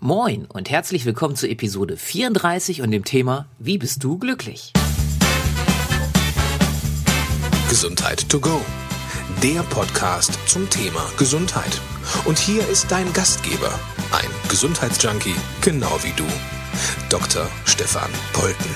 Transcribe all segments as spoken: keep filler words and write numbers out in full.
Moin und herzlich willkommen zur Episode vierunddreißig und dem Thema Wie bist du glücklich? Gesundheit to go, der Podcast zum Thema Gesundheit. Und hier ist dein Gastgeber, ein Gesundheitsjunkie, genau wie du, Doktor Stefan Polten.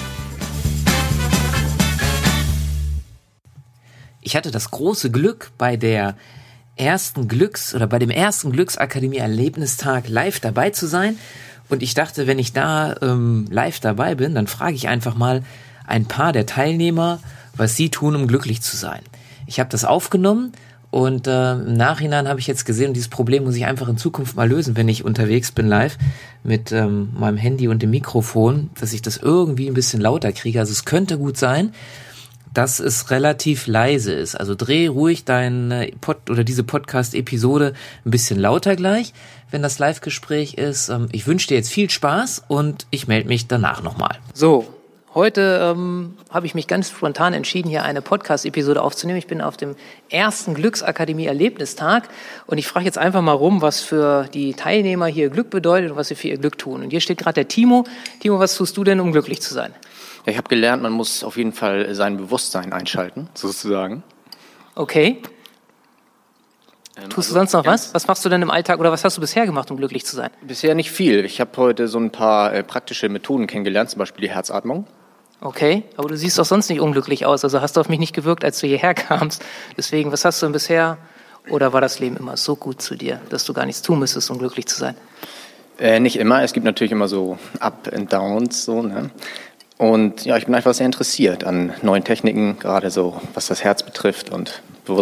Ich hatte das große Glück, bei der ersten Glücks- oder bei dem ersten Glücksakademie-Erlebnistag live dabei zu sein. Und ich dachte, wenn ich da ähm, live dabei bin, dann frage ich einfach mal ein paar der Teilnehmer, was sie tun, um glücklich zu sein. Ich habe das aufgenommen und äh, im Nachhinein habe ich jetzt gesehen, dieses Problem muss ich einfach in Zukunft mal lösen, wenn ich unterwegs bin live mit ähm, meinem Handy und dem Mikrofon, dass ich das irgendwie ein bisschen lauter kriege. Also es könnte gut sein, dass es relativ leise ist. Also dreh ruhig deine Pod- oder diese Podcast-Episode ein bisschen lauter gleich, wenn das Live-Gespräch ist. Ich wünsche dir jetzt viel Spaß und ich melde mich danach nochmal. So, heute ähm, habe ich mich ganz spontan entschieden, hier eine Podcast-Episode aufzunehmen. Ich bin auf dem ersten Glücksakademie-Erlebnistag und ich frage jetzt einfach mal rum, was für die Teilnehmer hier Glück bedeutet und was sie für ihr Glück tun. Und hier steht gerade der Timo. Timo, was tust du denn, um glücklich zu sein? Ja, ich habe gelernt, man muss auf jeden Fall sein Bewusstsein einschalten, sozusagen. Okay. Ähm, Tust du also sonst noch ganz was? Was machst du denn im Alltag oder was hast du bisher gemacht, um glücklich zu sein? Bisher nicht viel. Ich habe heute so ein paar äh, praktische Methoden kennengelernt, zum Beispiel die Herzatmung. Okay, aber du siehst doch sonst nicht unglücklich aus. Also hast du auf mich nicht gewirkt, als du hierher kamst. Deswegen, was hast du denn bisher? Oder war das Leben immer so gut zu dir, dass du gar nichts tun müsstest, um glücklich zu sein? Äh, nicht immer. Es gibt natürlich immer so Up and Downs, so, ne? Und ja, ich bin einfach sehr interessiert an neuen Techniken, gerade so, was das Herz betrifft und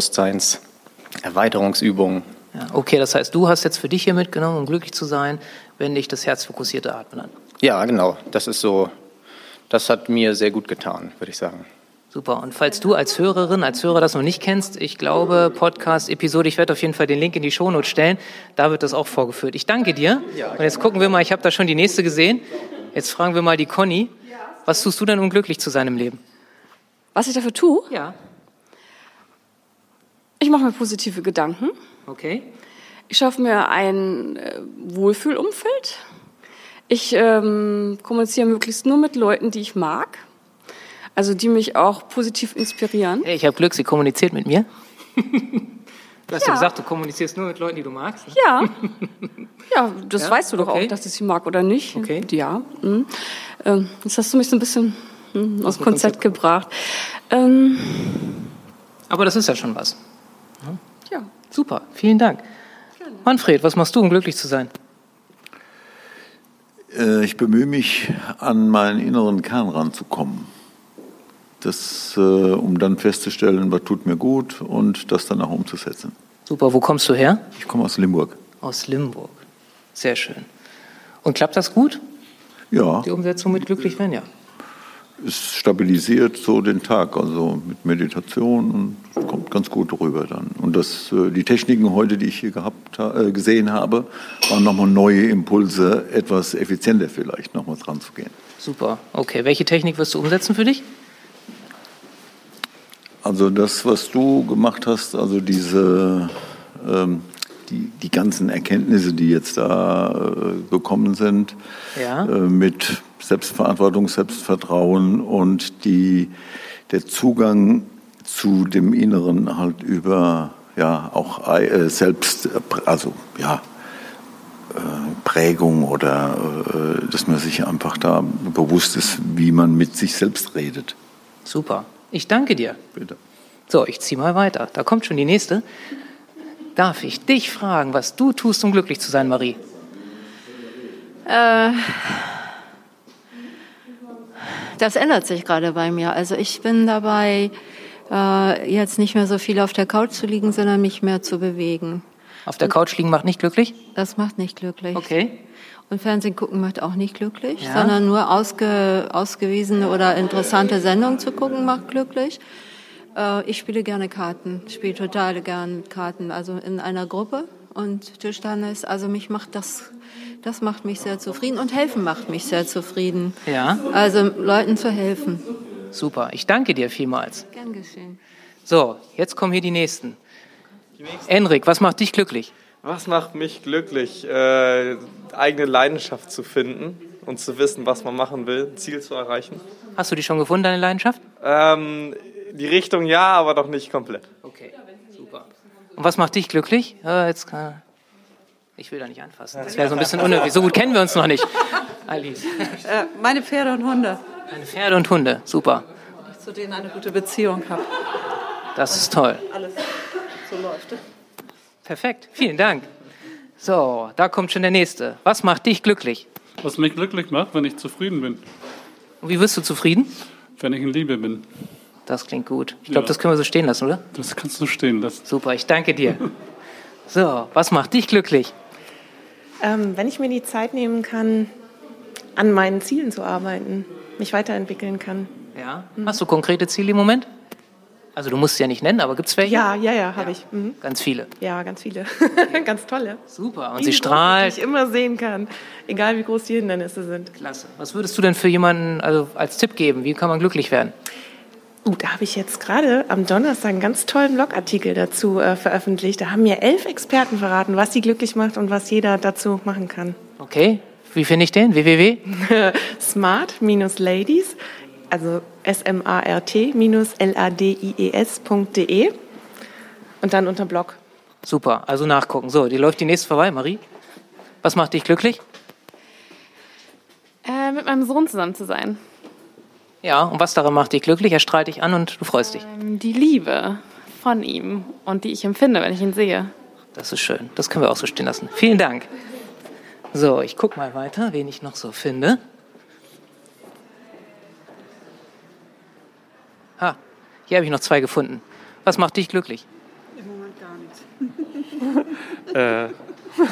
Bewusstseinserweiterungsübungen. Ja, okay, das heißt, du hast jetzt für dich hier mitgenommen, um glücklich zu sein, wenn dich das herzfokussierte Atmen an. Ja, genau. Das ist so, das hat mir sehr gut getan, würde ich sagen. Super. Und falls du als Hörerin, als Hörer das noch nicht kennst, ich glaube, Podcast-Episode, ich werde auf jeden Fall den Link in die Shownotes stellen, da wird das auch vorgeführt. Ich danke dir. Und jetzt gucken wir mal, ich habe da schon die nächste gesehen. Jetzt fragen wir mal die Conny. Was tust du denn, um glücklich zu sein im Leben? Was ich dafür tue? Ja. Ich mache mir positive Gedanken. Okay. Ich schaffe mir ein äh, Wohlfühlumfeld. Ich ähm, kommuniziere möglichst nur mit Leuten, die ich mag. Also die mich auch positiv inspirieren. Hey, ich habe Glück, sie kommuniziert mit mir. Du hast ja Ja. gesagt, du kommunizierst nur mit Leuten, die du magst. Ne? Ja, ja, das Ja? weißt du doch Okay. auch, dass ich sie mag oder nicht. Okay. Ja. Mhm. Ähm, jetzt hast du mich so ein bisschen hm, aus dem dem Konzept gebracht. Ähm, Aber das ist ja schon was. ja. Super, vielen Dank. Manfred, was machst du, um glücklich zu sein? Äh, Ich bemühe mich, an meinen inneren Kern ranzukommen. Das, äh, um dann festzustellen, was tut mir gut und das dann auch umzusetzen. Super, wo kommst du her? Ich komme aus Limburg. Aus Limburg. Sehr schön. Und klappt das gut, Ja, die Umsetzung mit glücklich werden? Ja. es stabilisiert so den Tag, also mit Meditation und es kommt ganz gut rüber dann. Und das, äh, die Techniken heute, die ich hier gehabt, ha- äh, gesehen habe, waren nochmal neue Impulse, etwas effizienter vielleicht nochmal dran zu gehen. Super, okay. Welche Technik wirst du umsetzen für dich? Also das, was du gemacht hast, also diese, ähm, die, die ganzen Erkenntnisse, die jetzt da äh, gekommen sind, Ja. äh, mit Selbstverantwortung, Selbstvertrauen und die, der Zugang zu dem Inneren halt über ja auch äh, selbst, also ja, äh, Prägung oder äh, dass man sich einfach da bewusst ist, wie man mit sich selbst redet. Super. Ich danke dir. Bitte. So, ich ziehe mal weiter. Da kommt schon die nächste. Darf ich dich fragen, was du tust, um glücklich zu sein, Marie? Äh, das ändert sich gerade bei mir. Also ich bin dabei, äh, jetzt nicht mehr so viel auf der Couch zu liegen, sondern mich mehr zu bewegen. Auf der Couch liegen macht nicht glücklich? Das macht nicht glücklich. Okay. Und Fernsehen gucken macht auch nicht glücklich, Ja. sondern nur ausge, ausgewiesene oder interessante Sendungen zu gucken macht glücklich. Äh, ich spiele gerne Karten, spiele total gerne Karten, also in einer Gruppe und Tischtennis. Also mich macht das, das macht mich sehr zufrieden und helfen macht mich sehr zufrieden. Ja. Also Leuten zu helfen. Super. Ich danke dir vielmals. Gern geschehen. So, jetzt kommen hier die nächsten. Enrik, was macht dich glücklich? Was macht mich glücklich? Äh, eigene Leidenschaft zu finden und zu wissen, was man machen will, ein Ziel zu erreichen. Hast du die schon gefunden, deine Leidenschaft? Ähm, die Richtung ja, aber noch nicht komplett. Okay, super. Und was macht dich glücklich? Äh, jetzt kann ich will da nicht anfassen. Das wäre so ein bisschen unnötig. So gut kennen wir uns noch nicht. Alice. Äh, meine Pferde und Hunde. Deine Pferde und Hunde, super. Ich zu denen eine gute Beziehung habe. Das ist toll. Alles so läuft. Perfekt, vielen Dank. So, da kommt schon der Nächste. Was macht dich glücklich? Was mich glücklich macht, wenn ich zufrieden bin. Und wie wirst du zufrieden? Wenn ich in Liebe bin. Das klingt gut. Ich glaube, Ja. das können wir so stehen lassen, oder? Das kannst du stehen lassen. Super, ich danke dir. So, was macht dich glücklich? Ähm, wenn ich mir die Zeit nehmen kann, an meinen Zielen zu arbeiten, mich weiterentwickeln kann. Ja. Hast du konkrete Ziele im Moment? Also du musst sie ja nicht nennen, aber gibt es welche? Ja, ja, ja, habe ich. Mhm. Ganz viele. Ja, ganz viele. Ganz tolle. Super. Und Die sie strahlt. Die ich immer sehen kann, egal wie groß die Hindernisse sind. Klasse. Was würdest du denn für jemanden also als Tipp geben? Wie kann man glücklich werden? Uh, da habe ich jetzt gerade am Donnerstag einen ganz tollen Blogartikel dazu äh, veröffentlicht. Da haben mir elf Experten verraten, was sie glücklich macht und was jeder dazu machen kann. Okay. Wie finde ich den? w w w Smart-Ladies, also S M A R T L A D I E S Punkt D E und dann unter Blog. Super, also nachgucken. So, die läuft die nächste vorbei. Marie, was macht dich glücklich? Äh, mit meinem Sohn zusammen zu sein. Ja, und was daran macht dich glücklich? Er strahlt dich an und du freust dich. Ähm, die Liebe von ihm und die ich empfinde, wenn ich ihn sehe. Das ist schön. Das können wir auch so stehen lassen. Vielen Dank. So, ich gucke mal weiter, wen ich noch so finde. Ha, hier habe ich noch zwei gefunden. Was macht dich glücklich? Im Moment gar nichts. Äh,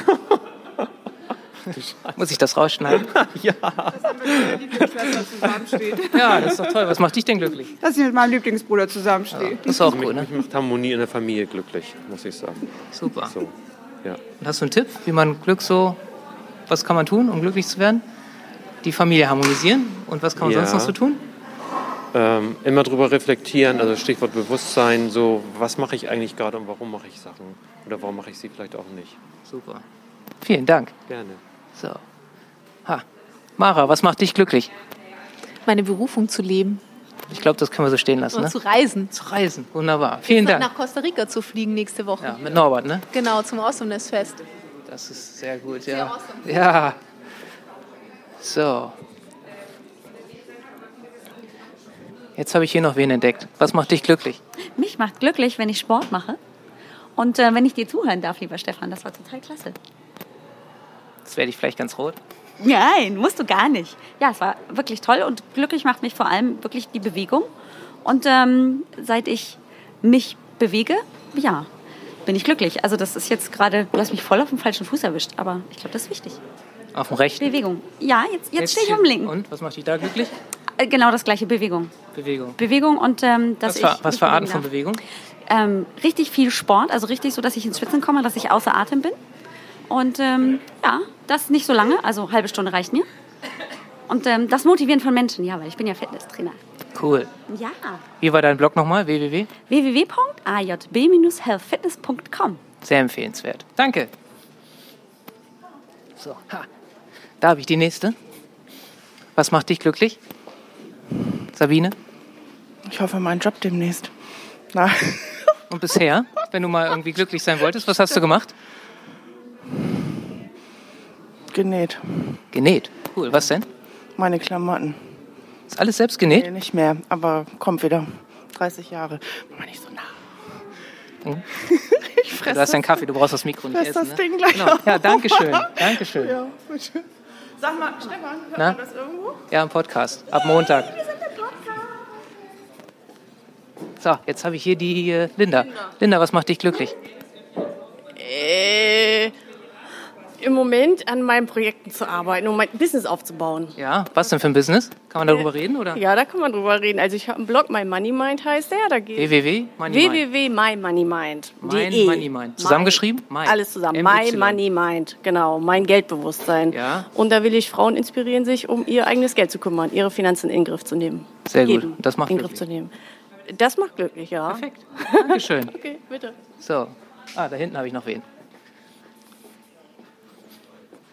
Muss ich das rausschneiden? ja. Dass er mit meiner Lieblingsschwester zusammensteht. Ja, das ist doch toll. Was macht dich denn glücklich? Dass ich mit meinem Lieblingsbruder zusammenstehe. Ja, das ist auch mich, cool, ne? mich macht Harmonie in der Familie glücklich, muss ich sagen. Super. So, ja. Und hast du einen Tipp, wie man Glück so, was kann man tun, um glücklich zu werden? Die Familie harmonisieren. Und was kann man Ja. sonst noch so tun? Ähm, immer drüber reflektieren, also Stichwort Bewusstsein, so was mache ich eigentlich gerade und warum mache ich Sachen? Oder warum mache ich sie vielleicht auch nicht? Super. Vielen Dank. Gerne. So. Ha. Mara, was macht dich glücklich? Meine Berufung zu leben. Ich glaube, das können wir so stehen lassen. Und Ne? zu reisen. Zu reisen. Wunderbar. Vielen Dank. Nach Costa Rica zu fliegen nächste Woche. Ja, mit Norbert, ne? Genau, zum Awesomeness-Fest. Das ist sehr gut, Sehr ja. awesome. Ja. So. Jetzt habe ich hier noch wen entdeckt. Was macht dich glücklich? Mich macht glücklich, wenn ich Sport mache. Und äh, wenn ich dir zuhören darf, lieber Stefan, das war total klasse. Jetzt werde ich vielleicht ganz rot. Nein, musst du gar nicht. Ja, es war wirklich toll und glücklich macht mich vor allem wirklich die Bewegung. Und ähm, seit ich mich bewege, ja, bin ich glücklich. Also das ist jetzt gerade, du hast mich voll auf dem falschen Fuß erwischt, aber ich glaube, das ist wichtig. Auf dem rechten? Bewegung. Ja, jetzt, jetzt stehe ich am linken. Und, was macht dich da glücklich? Äh, Genau das gleiche, Bewegung. Bewegung. Bewegung und ähm, dass Was für, ich... was mich für Arten bewegen von darf. Bewegung? Ähm, richtig viel Sport, also richtig so, dass ich ins Schwitzen komme, dass ich außer Atem bin. Und ähm, ja, das nicht so lange, also eine halbe Stunde reicht mir. Und ähm, das Motivieren von Menschen, ja, weil ich bin ja Fitnesstrainer. Cool. Ja. Wie war dein Blog nochmal? w w w w w w Punkt a j b Bindestrich health fitness Punkt com. Sehr empfehlenswert. Danke. So, ha. Da habe ich die nächste. Was macht dich glücklich? Sabine? Ich hoffe, mein Job demnächst. Na. Und bisher, wenn du mal irgendwie glücklich sein wolltest, was hast du gemacht? Genäht. Genäht? Cool. Was denn? Meine Klamotten. Ist alles selbst genäht? Nee, nicht mehr, aber kommt wieder. dreißig Jahre. Mach mal nicht so nah. Hm? Ich fress Du hast deinen das- Kaffee, du brauchst das Mikro nicht fress essen. das ne? Ding gleich Genau. auf. Ja, danke schön. Danke schön. Ja, bitte. Sag mal, Stefan, hört Na? man das irgendwo? Ja, im Podcast. Ab Montag. So, jetzt habe ich hier die äh, Linda. Linda, was macht dich glücklich? Äh, im Moment an meinen Projekten zu arbeiten, um mein Business aufzubauen. Ja, was denn für ein Business? Kann man darüber reden, oder? Ja, da kann man drüber reden. Also ich habe einen Blog, My Money Mind heißt der. Da geht w w w Money Mind. w w w Punkt my money mind Punkt Mein de. Money Mind. Zusammengeschrieben? My. My. Alles zusammen. M My Y. Money Mind, genau. Mein Geldbewusstsein. Ja. Und da will ich Frauen inspirieren, sich um ihr eigenes Geld zu kümmern, ihre Finanzen in den Griff zu nehmen. Sehr gut. Jeden Das macht in den Griff glücklich. zu nehmen. Das macht glücklich, ja. Perfekt. Dankeschön. Okay, bitte. So. Ah, da hinten habe ich noch wen.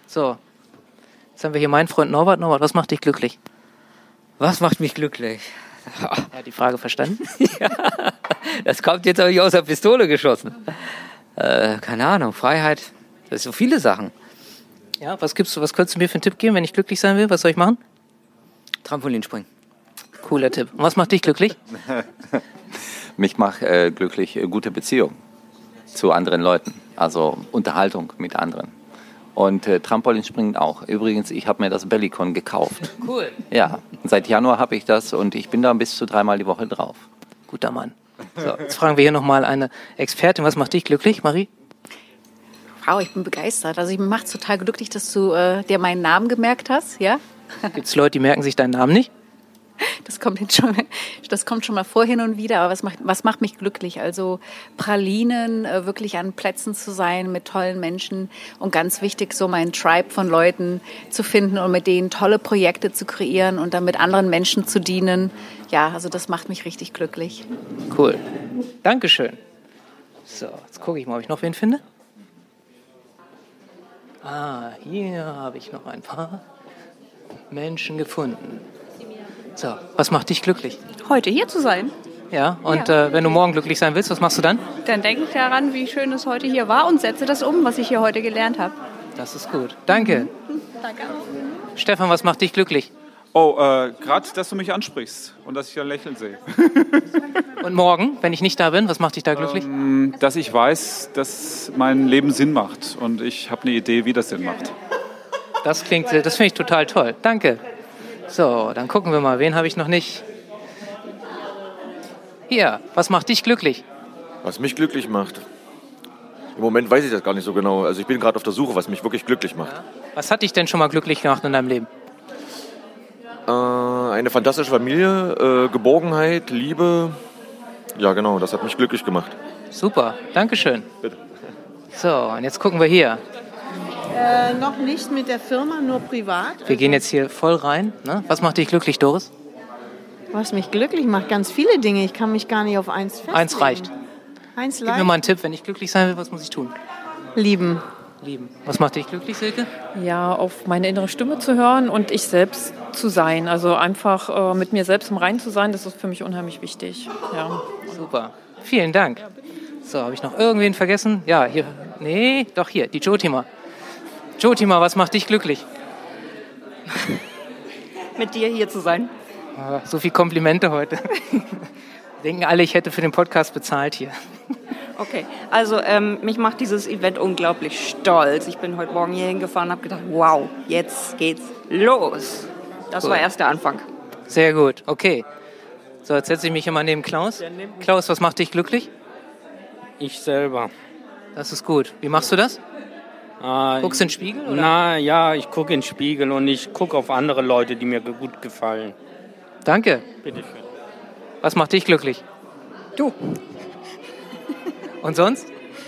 So, jetzt haben wir hier meinen Freund Norbert. Norbert, was macht dich glücklich? Was macht mich glücklich? Er hat die Frage verstanden. Ja, das kommt jetzt aber nicht aus der Pistole geschossen. Äh, keine Ahnung, Freiheit, das sind so viele Sachen. Ja, was gibst du, was könntest du mir für einen Tipp geben, wenn ich glücklich sein will? Was soll ich machen? Trampolinspringen. Cooler Tipp. Und was macht dich glücklich? Mich macht äh, glücklich äh, gute Beziehung zu anderen Leuten, also Unterhaltung mit anderen. Und äh, Trampolinspringen auch. Übrigens, ich habe mir das Bellicon gekauft. Cool. Ja, seit Januar habe ich das und ich bin da bis zu dreimal die Woche drauf. Guter Mann. So, jetzt fragen wir hier nochmal eine Expertin. Was macht dich glücklich, Marie? Wow, ich bin begeistert. Also ich mache es total glücklich, dass du äh, dir meinen Namen gemerkt hast. Ja? Gibt es Leute, die merken sich deinen Namen nicht? Das kommt, jetzt schon, das kommt schon mal vor hin und wieder, aber was macht, was macht mich glücklich? Also Pralinen, äh, wirklich an Plätzen zu sein mit tollen Menschen und ganz wichtig, so meinen Tribe von Leuten zu finden und mit denen tolle Projekte zu kreieren und dann mit anderen Menschen zu dienen. Ja, also das macht mich richtig glücklich. Cool. Dankeschön. So, jetzt gucke ich mal, ob ich noch wen finde. Ah, hier habe ich noch ein paar Menschen gefunden. So, was macht dich glücklich? Heute hier zu sein. Ja, und Ja. Äh, wenn du morgen glücklich sein willst, was machst du dann? Dann denke ich daran, wie schön es heute hier war und setze das um, was ich hier heute gelernt habe. Das ist gut. Danke. Danke auch. Stefan, was macht dich glücklich? Oh, äh, gerade, dass du mich ansprichst und dass ich ein Lächeln sehe. Und morgen, wenn ich nicht da bin, was macht dich da glücklich? Ähm, dass ich weiß, dass mein Leben Sinn macht und ich habe eine Idee, wie das Sinn macht. Das klingt, das finde ich total toll. Danke. So, dann gucken wir mal, wen habe ich noch nicht? Hier, was macht dich glücklich? Was mich glücklich macht? Im Moment weiß ich das gar nicht so genau. Also ich bin gerade auf der Suche, was mich wirklich glücklich macht. Ja. Was hat dich denn schon mal glücklich gemacht in deinem Leben? Äh, eine fantastische Familie, äh, Geborgenheit, Liebe. Ja, genau, das hat mich glücklich gemacht. Super, Dankeschön. Bitte. So, und jetzt gucken wir hier. Äh, noch nicht mit der Firma, nur privat. Wir gehen jetzt hier voll rein. Ne? Was macht dich glücklich, Doris? Was mich glücklich macht, ganz viele Dinge. Ich kann mich gar nicht auf eins festlegen. Eins reicht. Eins Gib mir mal einen Tipp, wenn ich glücklich sein will, was muss ich tun? Lieben. Lieben. Was macht dich glücklich, Silke? Ja, auf meine innere Stimme zu hören und ich selbst zu sein. Also einfach äh, mit mir selbst im Reinen zu sein, das ist für mich unheimlich wichtig. Ja. Super. Vielen Dank. So, habe ich noch irgendwen vergessen? Ja, hier. Nee, doch hier, die Jotima. Jotima, was macht dich glücklich? Mit dir hier zu sein. Ah, so viele Komplimente heute. Denken alle, ich hätte für den Podcast bezahlt hier. Okay, also ähm, mich macht dieses Event unglaublich stolz. Ich bin heute Morgen hier hingefahren und habe gedacht, wow, jetzt geht's los. Das Cool. war erst der Anfang. Sehr gut, okay. So, jetzt setze ich mich immer neben Klaus. Klaus, was macht dich glücklich? Ich selber. Das ist gut. Wie machst du das? Äh, Guckst du in den Spiegel? Oder? Na ja, ich gucke in den Spiegel und ich gucke auf andere Leute, die mir gut gefallen. Danke. Bitte schön. Was macht dich glücklich? Du. Und sonst?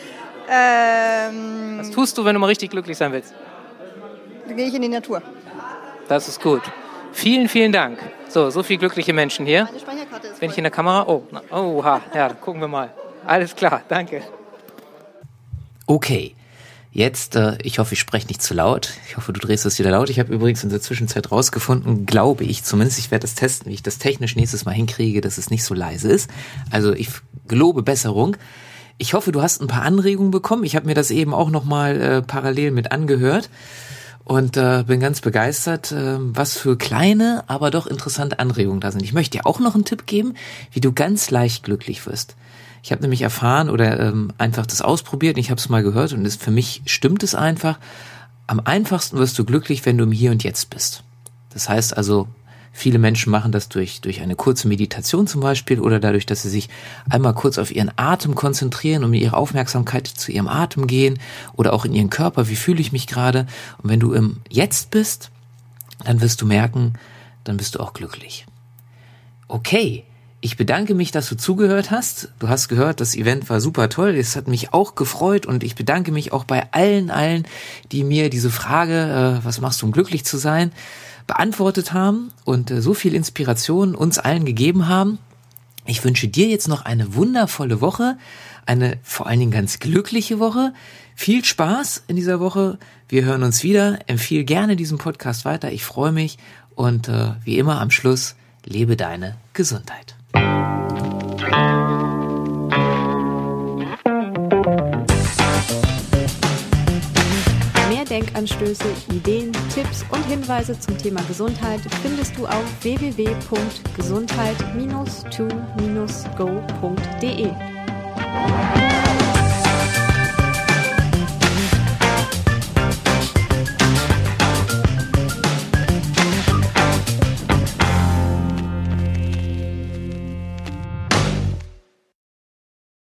Ähm, Was tust du, wenn du mal richtig glücklich sein willst? Dann gehe ich in die Natur. Das ist gut. Vielen, vielen Dank. So, so viele glückliche Menschen hier. Meine Speicherkarte ist Bin ich in der Kamera? Oh, na, oha. Ja, dann gucken wir mal. Alles klar, danke. Okay. Jetzt, äh, ich hoffe, ich spreche nicht zu laut. Ich hoffe, du drehst das wieder laut. Ich habe übrigens in der Zwischenzeit rausgefunden, glaube ich zumindest, ich werde das testen, wie ich das technisch nächstes Mal hinkriege, dass es nicht so leise ist. Also ich gelobe Besserung. Ich hoffe, du hast ein paar Anregungen bekommen. Ich habe mir das eben auch nochmal äh, parallel mit angehört und äh, bin ganz begeistert, äh, was für kleine, aber doch interessante Anregungen da sind. Ich möchte dir auch noch einen Tipp geben, wie du ganz leicht glücklich wirst. Ich habe nämlich erfahren oder ähm, einfach das ausprobiert, ich habe es mal gehört und es, für mich stimmt es einfach. Am einfachsten wirst du glücklich, wenn du im Hier und Jetzt bist. Das heißt also, viele Menschen machen das durch durch eine kurze Meditation zum Beispiel oder dadurch, dass sie sich einmal kurz auf ihren Atem konzentrieren und mit ihrer Aufmerksamkeit zu ihrem Atem gehen oder auch in ihren Körper, wie fühle ich mich gerade. Und wenn du im Jetzt bist, dann wirst du merken, dann bist du auch glücklich. Okay. Ich bedanke mich, dass du zugehört hast. Du hast gehört, das Event war super toll. Es hat mich auch gefreut und ich bedanke mich auch bei allen, allen, die mir diese Frage, äh, was machst du, um glücklich zu sein, beantwortet haben und äh, so viel Inspiration uns allen gegeben haben. Ich wünsche dir jetzt noch eine wundervolle Woche, eine vor allen Dingen ganz glückliche Woche. Viel Spaß in dieser Woche. Wir hören uns wieder. Empfehle gerne diesen Podcast weiter. Ich freue mich. Und äh, wie immer am Schluss, lebe deine Gesundheit. Mehr Denkanstöße, Ideen, Tipps und Hinweise zum Thema Gesundheit findest du auf w w w punkt gesundheit Bindestrich to Bindestrich go punkt de.